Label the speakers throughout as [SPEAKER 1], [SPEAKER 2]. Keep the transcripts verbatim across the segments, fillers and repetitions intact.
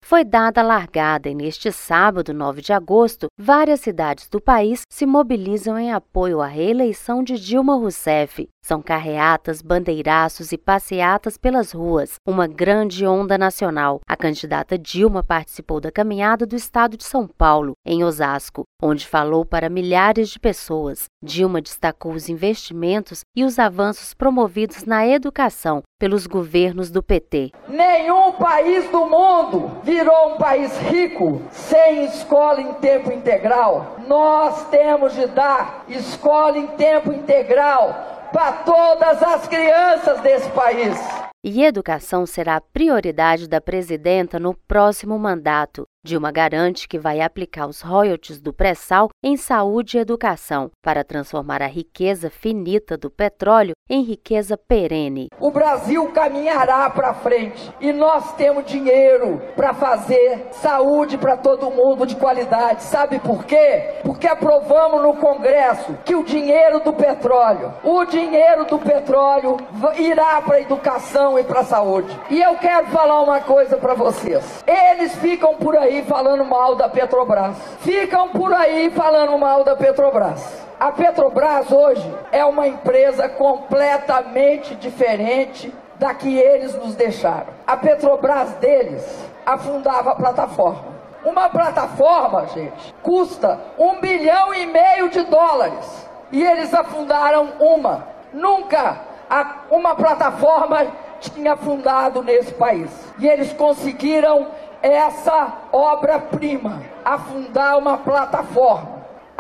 [SPEAKER 1] foi dada a largada e neste sábado, nove de agosto, várias cidades do país se mobilizam em apoio à reeleição de Dilma Rousseff. São carreatas, bandeiraços e passeatas pelas ruas, uma grande onda nacional. A candidata Dilma participou da caminhada do estado de São Paulo, em Osasco, onde falou para milhares de pessoas. Dilma destacou os investimentos e os avanços promovidos na educação pelos governos do P T.
[SPEAKER 2] Nenhum país do mundo virou um país rico sem escola em tempo integral. Nós temos de dar escola em tempo integral para todas as crianças desse país.
[SPEAKER 1] E educação será a prioridade da presidenta no próximo mandato. Dilma garante que vai aplicar os royalties do pré-sal em saúde e educação para transformar a riqueza finita do petróleo em riqueza perene.
[SPEAKER 2] O Brasil caminhará para frente e nós temos dinheiro para fazer saúde para todo mundo de qualidade. Sabe por quê? Porque aprovamos no Congresso que o dinheiro do petróleo, o dinheiro do petróleo irá para a educação e para a saúde. E eu quero falar uma coisa para vocês. Eles ficam por aí falando mal da Petrobras. Ficam por aí falando mal da Petrobras. A Petrobras hoje é uma empresa completamente diferente da que eles nos deixaram. A Petrobras deles afundava a plataforma. Uma plataforma, gente, custa um bilhão e meio de dólares. E eles afundaram uma. Nunca uma plataforma tinha afundado nesse país. E eles conseguiram essa obra-prima, afundar uma plataforma.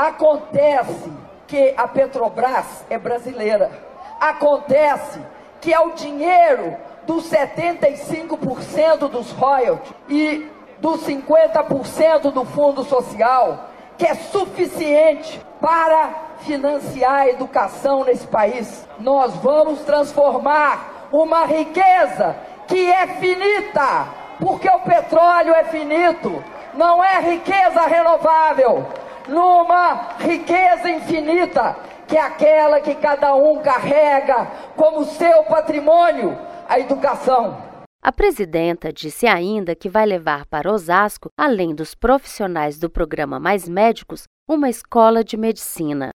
[SPEAKER 2] Acontece que a Petrobras é brasileira. Acontece que é o dinheiro dos setenta e cinco por cento dos royalties e dos cinquenta por cento do fundo social que é suficiente para financiar a educação nesse país. Nós vamos transformar uma riqueza que é finita, porque o petróleo é finito, não é riqueza renovável, numa riqueza infinita, que é aquela que cada um carrega como seu patrimônio, a educação.
[SPEAKER 1] A presidenta disse ainda que vai levar para Osasco, além dos profissionais do programa Mais Médicos, uma escola de medicina.